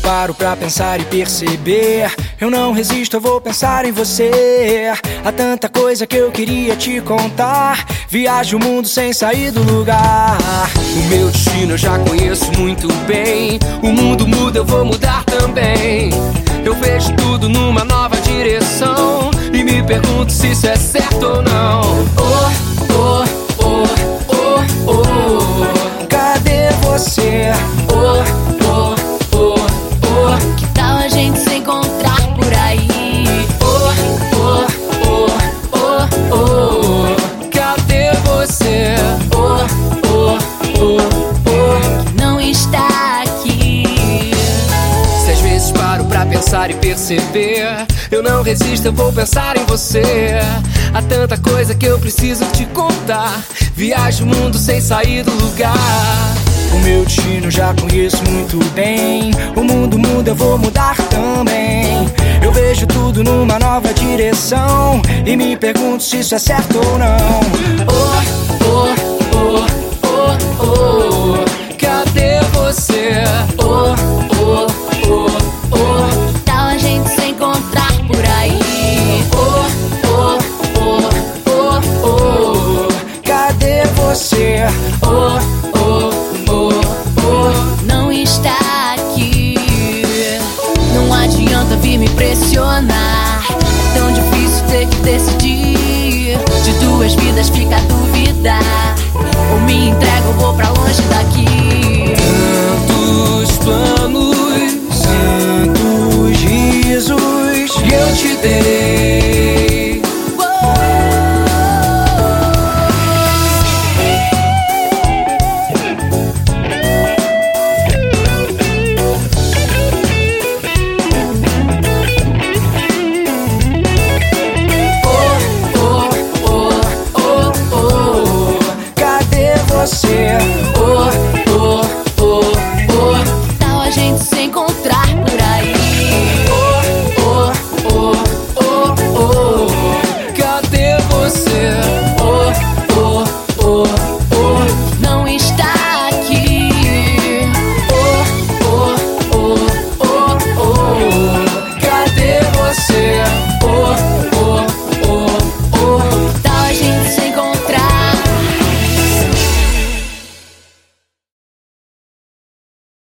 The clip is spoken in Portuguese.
paro pra pensar e perceber, eu não resisto, eu vou pensar em você. Há tanta coisa que eu queria te contar, viajo o mundo sem sair do lugar. O meu destino eu já conheço muito bem, o mundo muda, eu vou mudar também. Eu vejo tudo numa nova direção e me pergunto se isso é certo ou não. Oh, oh, oh, oh, oh, cadê você? Oh, oh, oh, oh, que tal a gente se encontrar por aí? oh, oh, oh, oh, oh, cadê você? Oh, oh, oh, oh, que não está aqui. Se às vezes paro pra pensar e perceber, eu não resisto, eu vou pensar em você. Há tanta coisa que eu preciso te contar, viajo o mundo sem sair do lugar. o meu destino já conheço muito bem, o mundo muda, eu vou mudar também. Eu vejo tudo numa nova direção e me pergunto se isso é certo ou não. Oh, oh, oh, oh, oh, cadê você? Oh, oh, oh, oh, Que tal a gente se encontrar por aí? oh, oh, oh, oh, oh, cadê você? Oh, oh, oh, oh, Não está aqui. Não adianta vir me pressionar, é tão difícil ter que decidir. De duas vidas fica a duvidar, ou me entrego ou vou pra longe daqui. Tantos planos, tantos risos que eu te dei.